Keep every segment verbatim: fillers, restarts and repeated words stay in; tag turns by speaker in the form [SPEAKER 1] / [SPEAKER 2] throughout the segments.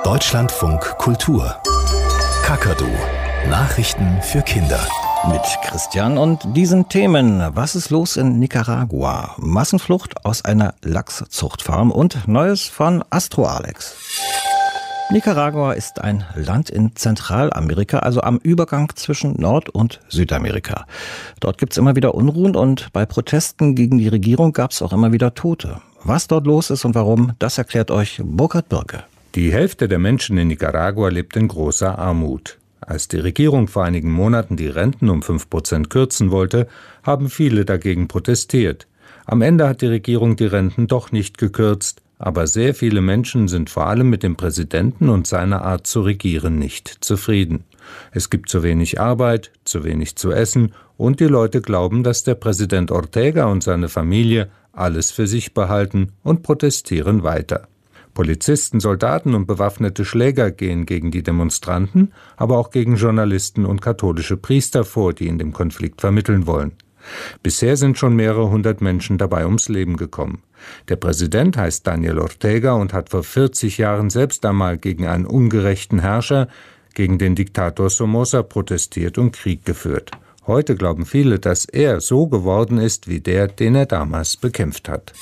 [SPEAKER 1] Deutschlandfunk Kultur. Kakadu. Nachrichten für Kinder.
[SPEAKER 2] Mit Christian und diesen Themen. Was ist los in Nicaragua? Massenflucht aus einer Lachszuchtfarm und Neues von Astro Alex. Nicaragua ist ein Land in Zentralamerika, also am Übergang zwischen Nord- und Südamerika. Dort gibt es immer wieder Unruhen und bei Protesten gegen die Regierung gab es auch immer wieder Tote. Was dort los ist und warum, das erklärt euch Burkhard Birke.
[SPEAKER 3] Die Hälfte der Menschen in Nicaragua lebt in großer Armut. Als die Regierung vor einigen Monaten die Renten um fünf Prozent kürzen wollte, haben viele dagegen protestiert. Am Ende hat die Regierung die Renten doch nicht gekürzt, aber sehr viele Menschen sind vor allem mit dem Präsidenten und seiner Art zu regieren nicht zufrieden. Es gibt zu wenig Arbeit, zu wenig zu essen und die Leute glauben, dass der Präsident Ortega und seine Familie alles für sich behalten und protestieren weiter. Polizisten, Soldaten und bewaffnete Schläger gehen gegen die Demonstranten, aber auch gegen Journalisten und katholische Priester vor, die in dem Konflikt vermitteln wollen. Bisher sind schon mehrere hundert Menschen dabei ums Leben gekommen. Der Präsident heißt Daniel Ortega und hat vor vierzig Jahren selbst einmal gegen einen ungerechten Herrscher, gegen den Diktator Somoza protestiert und Krieg geführt. Heute glauben viele, dass er so geworden ist wie der, den er damals bekämpft hat.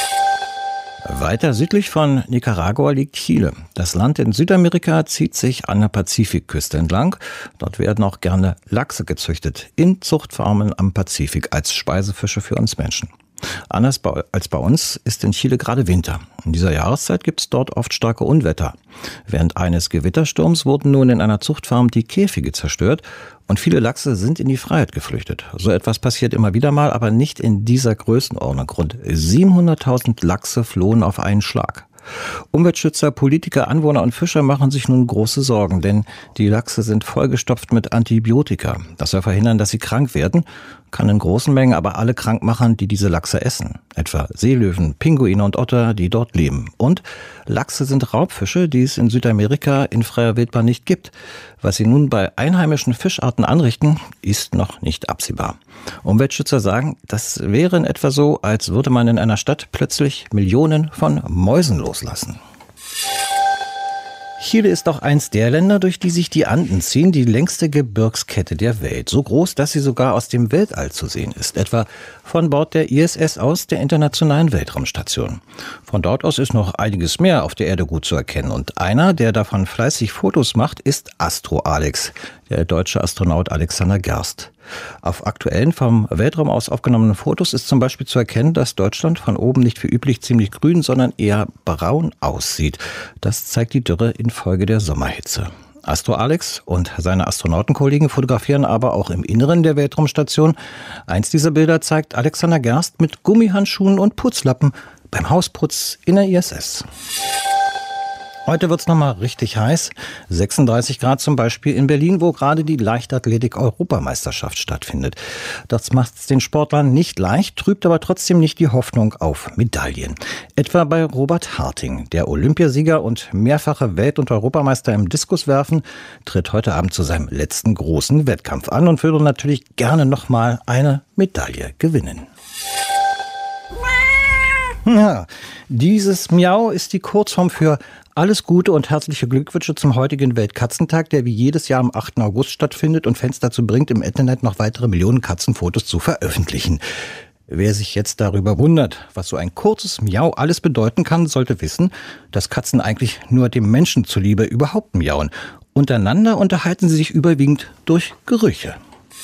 [SPEAKER 2] Weiter südlich von Nicaragua liegt Chile. Das Land in Südamerika zieht sich an der Pazifikküste entlang. Dort werden auch gerne Lachse gezüchtet, in Zuchtfarmen am Pazifik als Speisefische für uns Menschen. Anders als bei uns ist in Chile gerade Winter. In dieser Jahreszeit gibt es dort oft starke Unwetter. Während eines Gewittersturms wurden nun in einer Zuchtfarm die Käfige zerstört und viele Lachse sind in die Freiheit geflüchtet. So etwas passiert immer wieder mal, aber nicht in dieser Größenordnung. Rund siebenhunderttausend Lachse flohen auf einen Schlag. Umweltschützer, Politiker, Anwohner und Fischer machen sich nun große Sorgen, denn die Lachse sind vollgestopft mit Antibiotika. Das soll verhindern, dass sie krank werden, kann in großen Mengen aber alle krank machen, die diese Lachse essen. Etwa Seelöwen, Pinguine und Otter, die dort leben. Und Lachse sind Raubfische, die es in Südamerika in freier Wildbahn nicht gibt. Was sie nun bei einheimischen Fischarten anrichten, ist noch nicht absehbar. Umweltschützer sagen, das wäre in etwa so, als würde man in einer Stadt plötzlich Millionen von Mäusen loslassen. Chile ist auch eins der Länder, durch die sich die Anden ziehen, die längste Gebirgskette der Welt. So groß, dass sie sogar aus dem Weltall zu sehen ist. Etwa von Bord der I S S aus, der Internationalen Weltraumstation. Von dort aus ist noch einiges mehr auf der Erde gut zu erkennen. Und einer, der davon fleißig Fotos macht, ist Astro Alex, der deutsche Astronaut Alexander Gerst. Auf aktuellen vom Weltraum aus aufgenommenen Fotos ist zum Beispiel zu erkennen, dass Deutschland von oben nicht wie üblich ziemlich grün, sondern eher braun aussieht. Das zeigt die Dürre infolge der Sommerhitze. Astro Alex und seine Astronautenkollegen fotografieren aber auch im Inneren der Weltraumstation. Eins dieser Bilder zeigt Alexander Gerst mit Gummihandschuhen und Putzlappen beim Hausputz in der I S S. Heute wird's nochmal richtig heiß. sechsunddreißig Grad zum Beispiel in Berlin, wo gerade die Leichtathletik-Europameisterschaft stattfindet. Das macht's den Sportlern nicht leicht, trübt aber trotzdem nicht die Hoffnung auf Medaillen. Etwa bei Robert Harting. Der Olympiasieger und mehrfache Welt- und Europameister im Diskuswerfen tritt heute Abend zu seinem letzten großen Wettkampf an und würde natürlich gerne nochmal eine Medaille gewinnen. Ja, dieses Miau ist die Kurzform für alles Gute und herzliche Glückwünsche zum heutigen Weltkatzentag, der wie jedes Jahr am achten August stattfindet und Fans dazu bringt, im Internet noch weitere Millionen Katzenfotos zu veröffentlichen. Wer sich jetzt darüber wundert, was so ein kurzes Miau alles bedeuten kann, sollte wissen, dass Katzen eigentlich nur dem Menschen zuliebe überhaupt miauen. Untereinander unterhalten sie sich überwiegend durch Gerüche.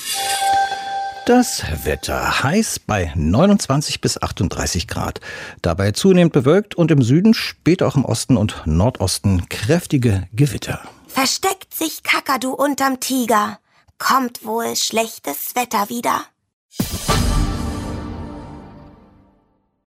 [SPEAKER 2] Das Wetter heiß bei neunundzwanzig bis achtunddreißig Grad. Dabei zunehmend bewölkt und im Süden, später auch im Osten und Nordosten kräftige Gewitter.
[SPEAKER 4] Versteckt sich Kakadu unterm Tiger, kommt wohl schlechtes Wetter wieder.